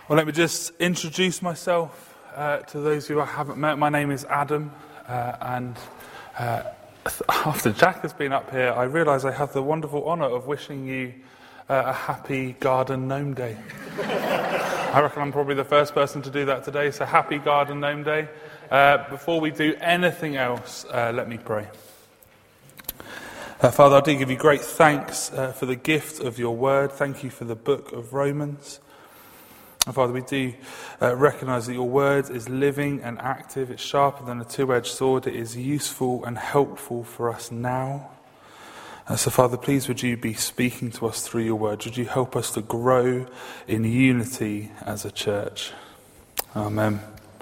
Well, let me just introduce myself to those who I haven't met. My name is Adam, and after Jack has been up here, I realise I have the wonderful honour of wishing you a happy Garden Gnome Day. I reckon I'm probably the first person to do that today, so happy Garden Gnome Day. Before we do anything else, let me pray. Father, I do give you great thanks for the gift of your word. Thank you for the book of Romans. And Father, we do recognise that your word is living and active. It's sharper than a two-edged sword. It is useful and helpful for us now. So Father, please would you be speaking to us through your word. Would you help us to grow in unity as a church? Amen.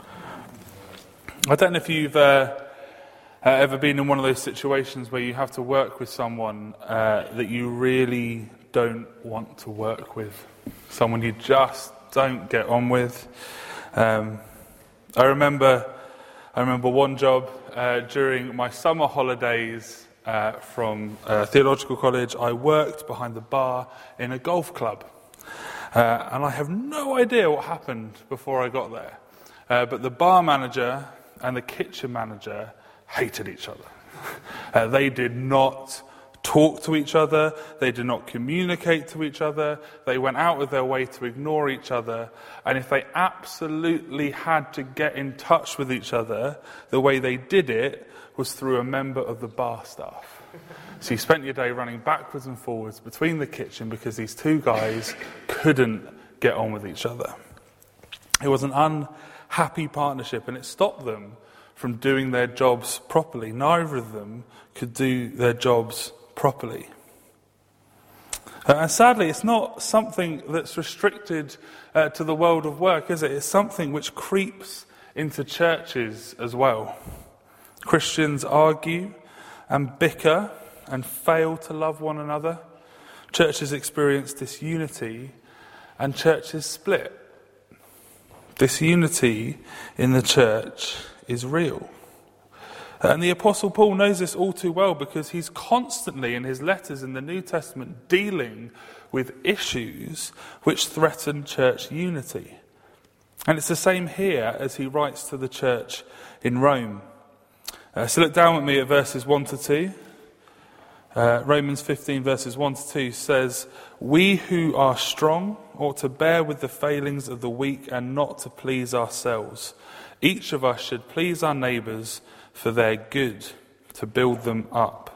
I don't know if you've ever been in one of those situations where you have to work with someone that you really don't want to work with. Someone you just don't get on with. I remember one job during my summer holidays from theological college. I worked behind the bar in a golf club, and I have no idea what happened before I got there. But the bar manager and the kitchen manager hated each other. They did not talk to each other, they did not communicate to each other, they went out of their way to ignore each other, and if they absolutely had to get in touch with each other, the way they did it was through a member of the bar staff. So you spent your day running backwards and forwards between the kitchen because these two guys couldn't get on with each other. It was an unhappy partnership, and it stopped them from doing their jobs properly. Neither of them could do their jobs properly. And sadly, it's not something that's restricted to the world of work, is it? It's something which creeps into churches as well. Christians argue and bicker and fail to love one another. Churches experience disunity and churches split. Disunity in the church is real. And the Apostle Paul knows this all too well because he's constantly in his letters in the New Testament dealing with issues which threaten church unity. And it's the same here as he writes to the church in Rome. So look down with me at verses 1 to 2. Romans 15 verses 1 to 2 says, "We who are strong ought to bear with the failings of the weak and not to please ourselves. Each of us should please our neighbours for their good, to build them up."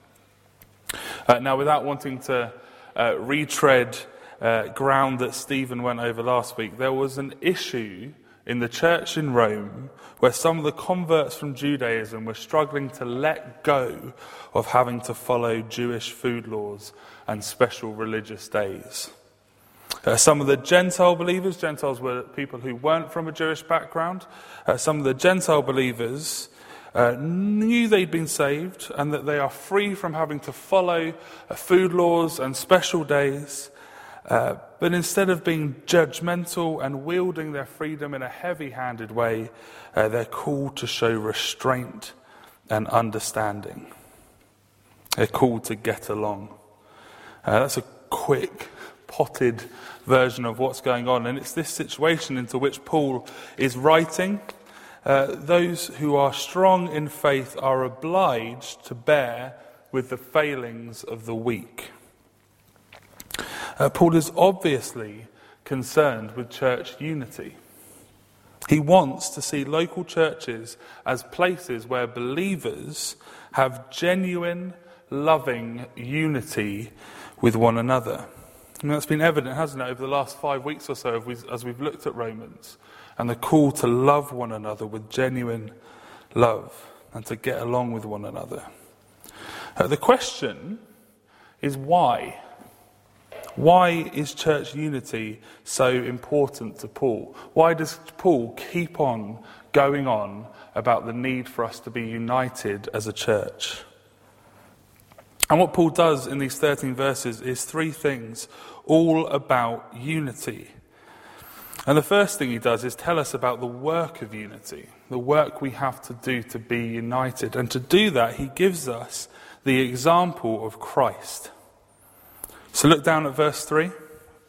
Now, without wanting to retread ground that Stephen went over last week, there was an issue in the church in Rome where some of the converts from Judaism were struggling to let go of having to follow Jewish food laws and special religious days. Some of the Gentile believers, Gentiles were people who weren't from a Jewish background, some of the Gentile believers knew they'd been saved and that they are free from having to follow food laws and special days, but instead of being judgmental and wielding their freedom in a heavy-handed way, they're called to show restraint and understanding. They're called to get along. That's a quick, potted version of what's going on, and it's this situation into which Paul is writing. Those who are strong in faith are obliged to bear with the failings of the weak. Paul is obviously concerned with church unity. He wants to see local churches as places where believers have genuine, loving unity with one another. And that's been evident, hasn't it, over the last 5 weeks or so as we've looked at Romans and the call to love one another with genuine love and to get along with one another. The question is why? Why is church unity so important to Paul? Why does Paul keep on going on about the need for us to be united as a church? And what Paul does in these 13 verses is three things, all about unity. And the first thing he does is tell us about the work of unity, the work we have to do to be united. And to do that, he gives us the example of Christ. So look down at verse 3.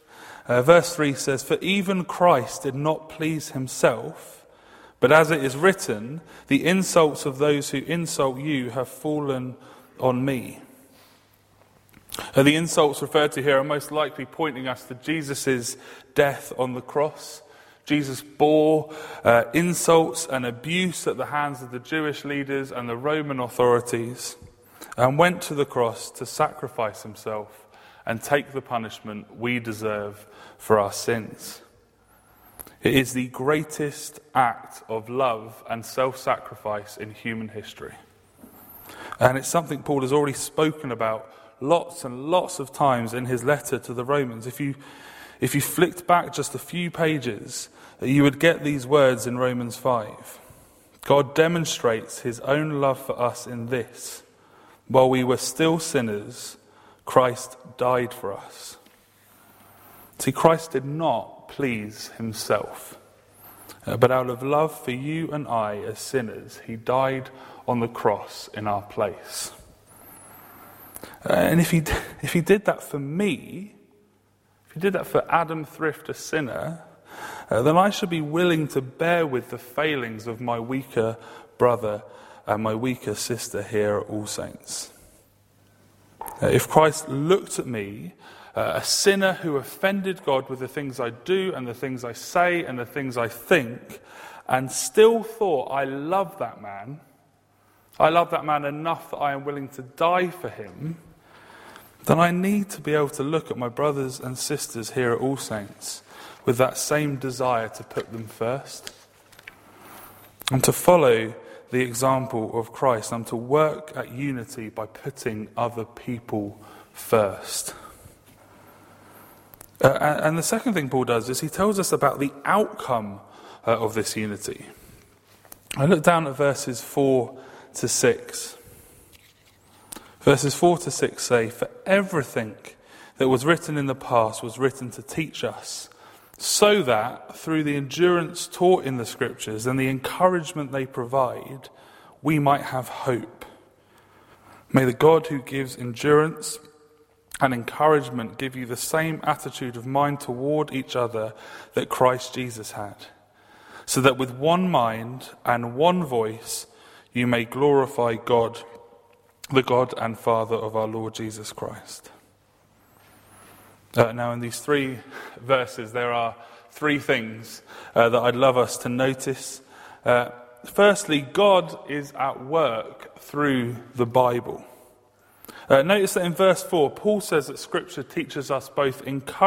Verse 3 says, "For even Christ did not please himself, but as it is written, the insults of those who insult you have fallen on me." The insults referred to here are most likely pointing us to Jesus' death on the cross. Jesus bore insults and abuse at the hands of the Jewish leaders and the Roman authorities, and went to the cross to sacrifice himself and take the punishment we deserve for our sins. It is the greatest act of love and self-sacrifice in human history. And it's something Paul has already spoken about lots and lots of times in his letter to the Romans. If you flicked back just a few pages, you would get these words in Romans 5. God demonstrates his own love for us in this: while we were still sinners, Christ died for us. See, Christ did not please himself, but out of love for you and I as sinners, he died on the cross in our place. And if he did that for me, if he did that for Adam Thrift, a sinner, then I should be willing to bear with the failings of my weaker brother and my weaker sister here at All Saints. If Christ looked at me, a sinner who offended God with the things I do and the things I say and the things I think, and still thought, I love that man enough that I am willing to die for him, then I need to be able to look at my brothers and sisters here at All Saints with that same desire to put them first. And to follow the example of Christ, and to work at unity by putting other people first. And the second thing Paul does is he tells us about the outcome of this unity. I look down at verses 4 to 6. Verses 4 to 6 say, "For everything that was written in the past was written to teach us, so that through the endurance taught in the Scriptures and the encouragement they provide, we might have hope. May the God who gives endurance and encouragement give you the same attitude of mind toward each other that Christ Jesus had, so that with one mind and one voice you may glorify God, the God and Father of our Lord Jesus Christ." Now in these three verses there are three things that I'd love us to notice. Firstly, God is at work through the Bible. Notice that in verse 4, Paul says that Scripture teaches us both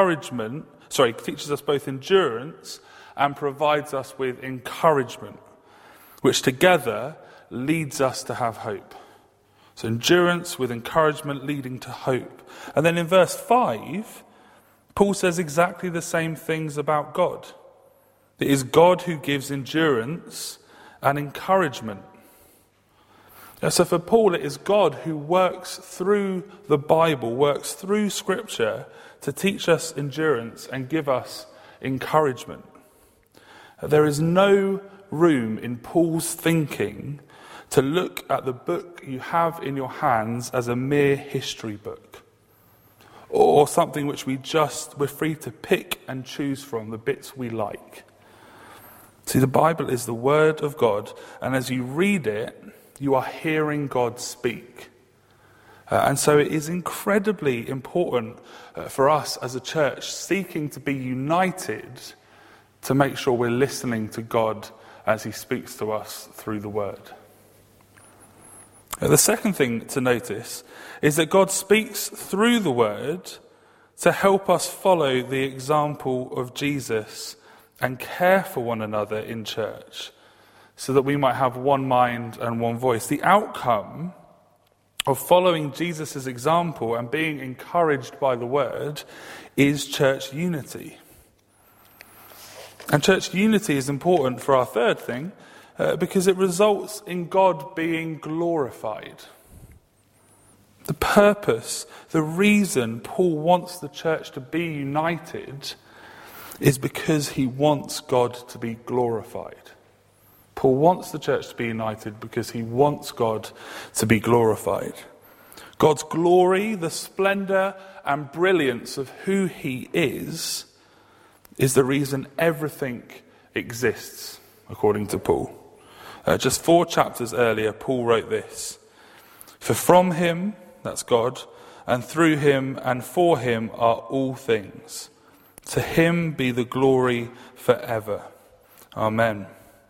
endurance and provides us with encouragement, which together leads us to have hope. So endurance with encouragement leading to hope. And then in verse 5, Paul says exactly the same things about God. It is God who gives endurance and encouragement. So for Paul, it is God who works through the Bible, works through Scripture to teach us endurance and give us encouragement. There is no room in Paul's thinking to look at the book you have in your hands as a mere history book, or something which we're free to pick and choose from the bits we like. See, the Bible is the Word of God, and as you read it, you are hearing God speak. And so it is incredibly important for us as a church seeking to be united to make sure we're listening to God as he speaks to us through the Word. The second thing to notice is that God speaks through the Word to help us follow the example of Jesus and care for one another in church, so that we might have one mind and one voice. The outcome of following Jesus' example and being encouraged by the Word is church unity. And church unity is important for our third thing, because it results in God being glorified. The purpose, the reason Paul wants the church to be united is because he wants God to be glorified. Paul wants the church to be united because he wants God to be glorified. God's glory, the splendor and brilliance of who he is, is the reason everything exists, according to Paul. Just 4 chapters earlier, Paul wrote this: "For from him," that's God, "and through him and for him are all things. To him be the glory forever. Amen."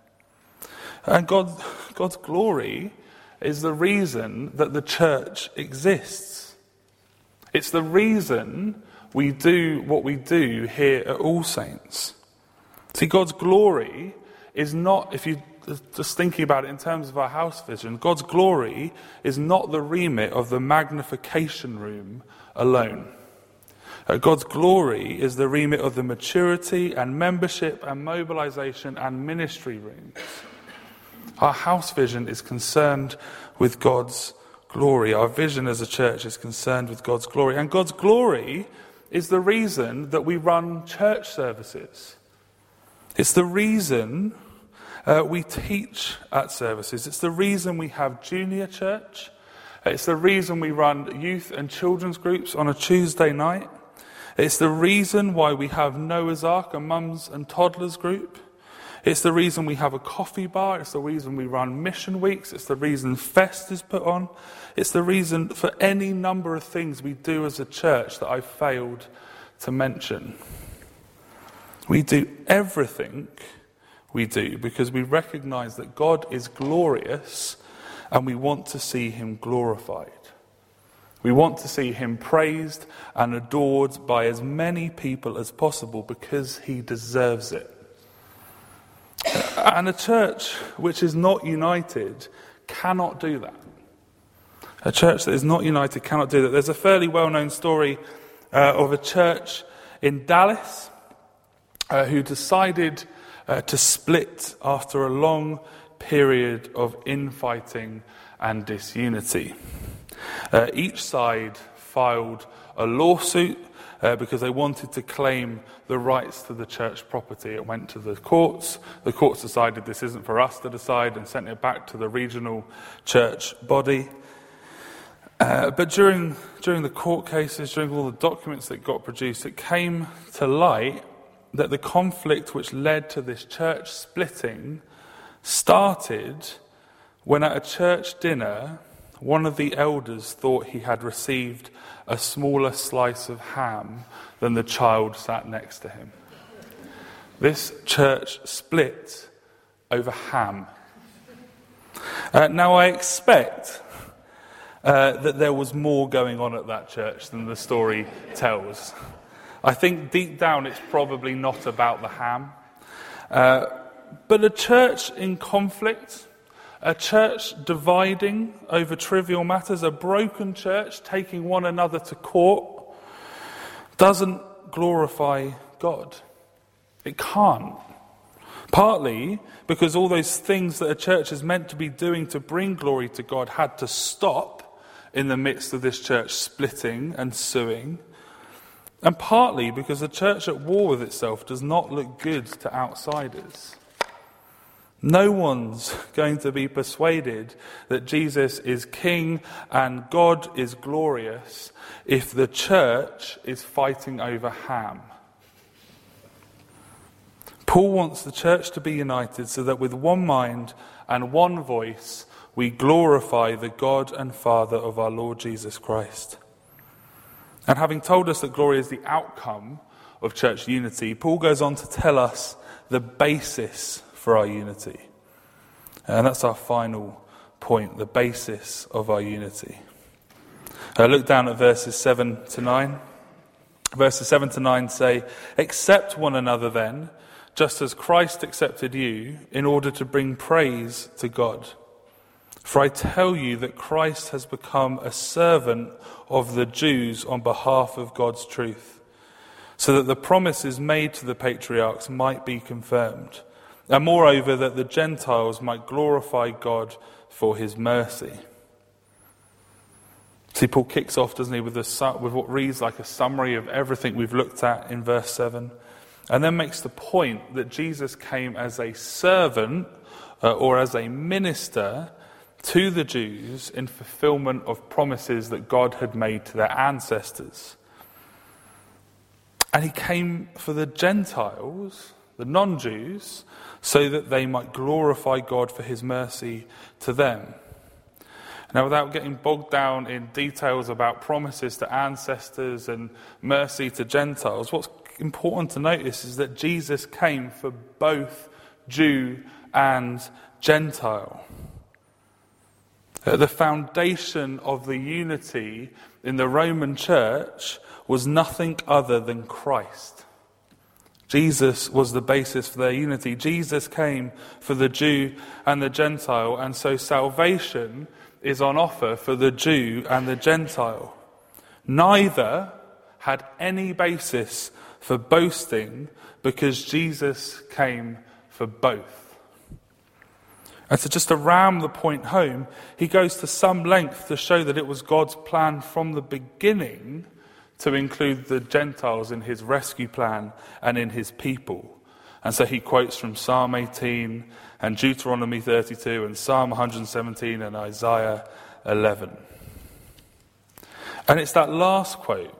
And God's glory is the reason that the church exists. It's the reason we do what we do here at All Saints. See, God's glory is not, if you just thinking about it in terms of our house vision, God's glory is not the remit of the magnification room alone. God's glory is the remit of the maturity and membership and mobilization and ministry rooms. Our house vision is concerned with God's glory. Our vision as a church is concerned with God's glory. And God's glory is the reason that we run church services. It's the reason we teach at services. It's the reason we have junior church. It's the reason we run youth and children's groups on a Tuesday night. It's the reason why we have Noah's Ark, a mums and toddlers group. It's the reason we have a coffee bar. It's the reason we run mission weeks. It's the reason Fest is put on. It's the reason for any number of things we do as a church that I've failed to mention. We do everything we do because we recognize that God is glorious and we want to see him glorified. We want to see him praised and adored by as many people as possible because he deserves it. And a church which is not united cannot do that. A church that is not united cannot do that. There's a fairly well-known story of a church in Dallas who decided to split after a long period of infighting and disunity. Each side filed a lawsuit because they wanted to claim the rights to the church property. It went to the courts. The courts decided this isn't for us to decide and sent it back to the regional church body. But during the court cases, during all the documents that got produced, it came to light that the conflict which led to this church splitting started when at a church dinner, one of the elders thought he had received a smaller slice of ham than the child sat next to him. This church split over ham. Now I expect that there was more going on at that church than the story tells. I think deep down it's probably not about the ham. But a church in conflict, a church dividing over trivial matters, a broken church taking one another to court, doesn't glorify God. It can't. Partly because all those things that a church is meant to be doing to bring glory to God had to stop in the midst of this church splitting and suing. And partly because a church at war with itself does not look good to outsiders. No one's going to be persuaded that Jesus is king and God is glorious if the church is fighting over ham. Paul wants the church to be united so that with one mind and one voice we glorify the God and Father of our Lord Jesus Christ. And having told us that glory is the outcome of church unity, Paul goes on to tell us the basis for our unity. And that's our final point, the basis of our unity. Look down at verses 7 to 9. Verses 7 to 9 say, "Accept one another then, just as Christ accepted you, in order to bring praise to God. For I tell you that Christ has become a servant of the Jews on behalf of God's truth, so that the promises made to the patriarchs might be confirmed, and moreover that the Gentiles might glorify God for his mercy." See, Paul kicks off, doesn't he, with what reads like a summary of everything we've looked at in verse 7, and then makes the point that Jesus came as a servant or as a minister to the Jews in fulfillment of promises that God had made to their ancestors. And he came for the Gentiles, the non-Jews, so that they might glorify God for his mercy to them. Now, without getting bogged down in details about promises to ancestors and mercy to Gentiles, what's important to notice is that Jesus came for both Jew and Gentile. The foundation of the unity in the Roman Church was nothing other than Christ. Jesus was the basis for their unity. Jesus came for the Jew and the Gentile, and so salvation is on offer for the Jew and the Gentile. Neither had any basis for boasting because Jesus came for both. And so just to ram the point home, he goes to some length to show that it was God's plan from the beginning to include the Gentiles in his rescue plan and in his people. And so he quotes from Psalm 18 and Deuteronomy 32 and Psalm 117 and Isaiah 11. And it's that last quote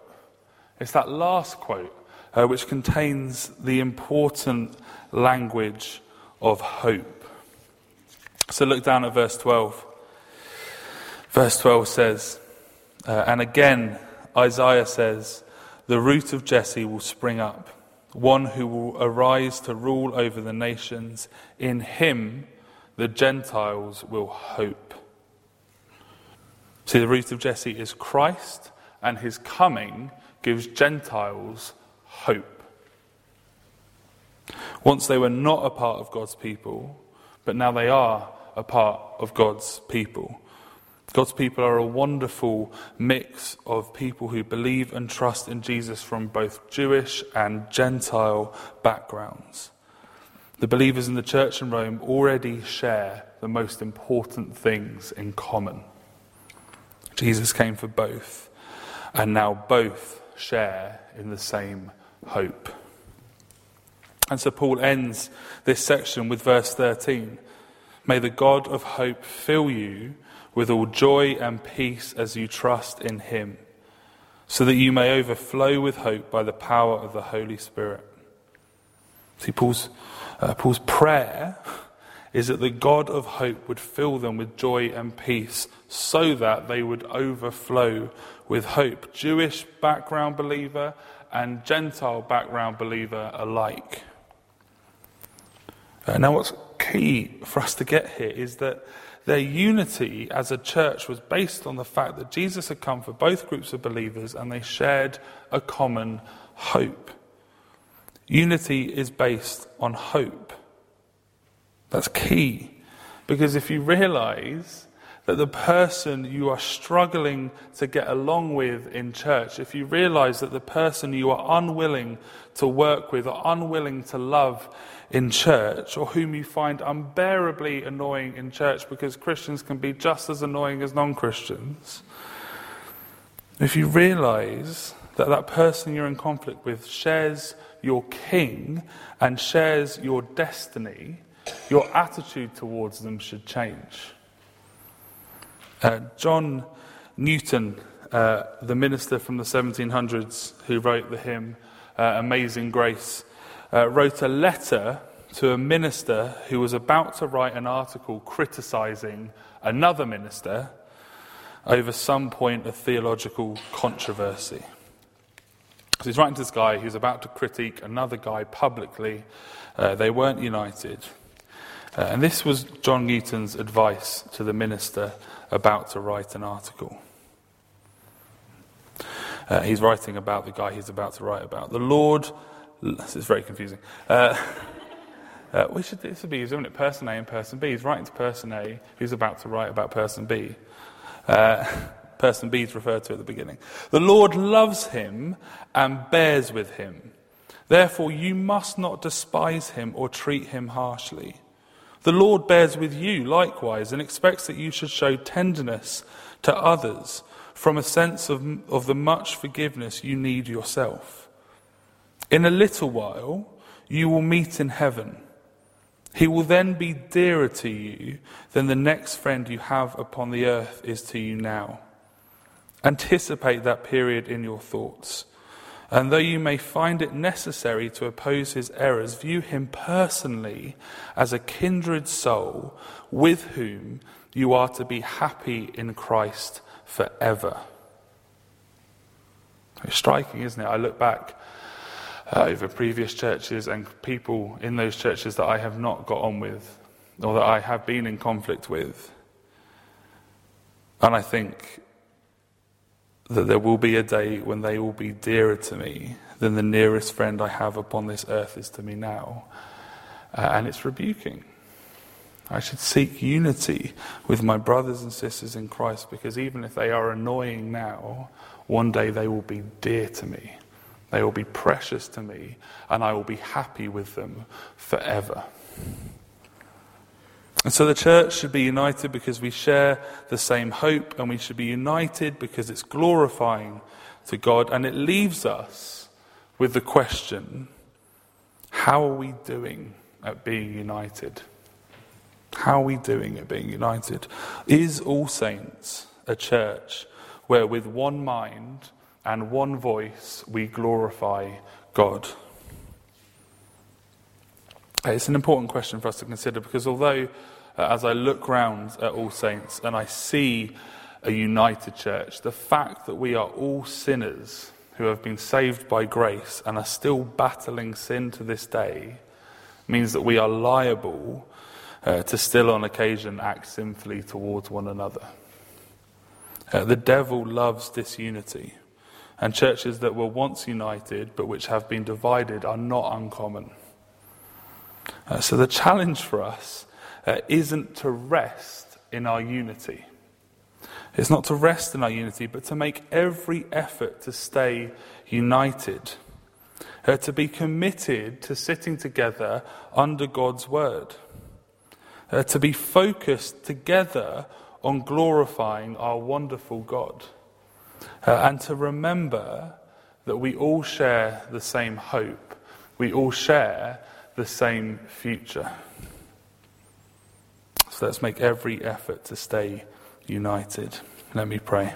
which contains the important language of hope. So look down at verse 12. Verse 12 says, and again Isaiah says, the root of Jesse will spring up, one who will arise to rule over the nations. In him the Gentiles will hope. See, the root of Jesse is Christ, and his coming gives Gentiles hope. Once they were not a part of God's people, but now they are a part of God's people. God's people are a wonderful mix of people who believe and trust in Jesus from both Jewish and Gentile backgrounds. The believers in the church in Rome already share the most important things in common. Jesus came for both, and now both share in the same hope. And so Paul ends this section with verse 13. May the God of hope fill you with all joy and peace as you trust in him, so that you may overflow with hope by the power of the Holy Spirit. See, Paul's prayer is that the God of hope would fill them with joy and peace so that they would overflow with hope. Jewish background believer and Gentile background believer alike. Now what's key for us to get here is that their unity as a church was based on the fact that Jesus had come for both groups of believers and they shared a common hope. Unity is based on hope. That's key, because if you realize that the person you are struggling to get along with in church, if you realize that the person you are unwilling to work with or unwilling to love in church, or whom you find unbearably annoying in church, because Christians can be just as annoying as non-Christians, if you realize that that person you're in conflict with shares your king and shares your destiny, your attitude towards them should change. John Newton, the minister from the 1700s who wrote the hymn Amazing Grace, wrote a letter to a minister who was about to write an article criticising another minister over some point of theological controversy. So he's writing to this guy who's about to critique another guy publicly. They weren't united. And this was John Newton's advice to the minister about to write an article. He's writing about the guy he's about to write about. The Lord, this is very confusing. This would be, isn't it, person A and person B. He's writing to person A who's about to write about person B. Person B is referred to at the beginning. The Lord loves him and bears with him. Therefore you must not despise him or treat him harshly. The Lord bears with you likewise and expects that you should show tenderness to others from a sense of the much forgiveness you need yourself. In a little while you will meet in heaven. He will then be dearer to you than the next friend you have upon the earth is to you now. Anticipate that period in your thoughts. And though you may find it necessary to oppose his errors, view him personally as a kindred soul with whom you are to be happy in Christ forever. It's striking, isn't it? I look back over previous churches and people in those churches that I have not got on with, or that I have been in conflict with. And I think that there will be a day when they will be dearer to me than the nearest friend I have upon this earth is to me now. And it's rebuking. I should seek unity with my brothers and sisters in Christ, because even if they are annoying now, one day they will be dear to me. They will be precious to me, and I will be happy with them forever. And so the church should be united because we share the same hope, and we should be united because it's glorifying to God. And it leaves us with the question, how are we doing at being united? How are we doing at being united? Is All Saints a church where with one mind and one voice we glorify God? It's an important question for us to consider, because although as I look round at All Saints and I see a united church, the fact that we are all sinners who have been saved by grace and are still battling sin to this day means that we are liable to still on occasion act sinfully towards one another. The devil loves disunity, and churches that were once united but which have been divided are not uncommon. So the challenge for us isn't to rest in our unity. It's not to rest in our unity, but to make every effort to stay united. To be committed to sitting together under God's word. To be focused together on glorifying our wonderful God. And to remember that we all share the same hope. We all share the same future. So let's make every effort to stay united. Let me pray.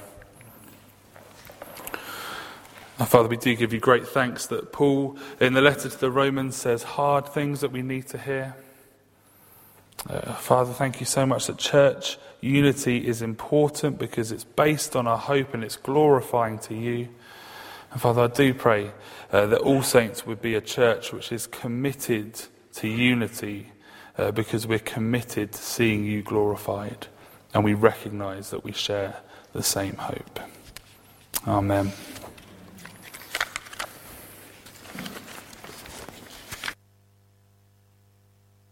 Our Father, we do give you great thanks that Paul, in the letter to the Romans, says hard things that we need to hear. Father, thank you so much that church unity is important because it's based on our hope and it's glorifying to you. And Father, I do pray that All Saints would be a church which is committed to unity because we're committed to seeing you glorified, and we recognise that we share the same hope. Amen.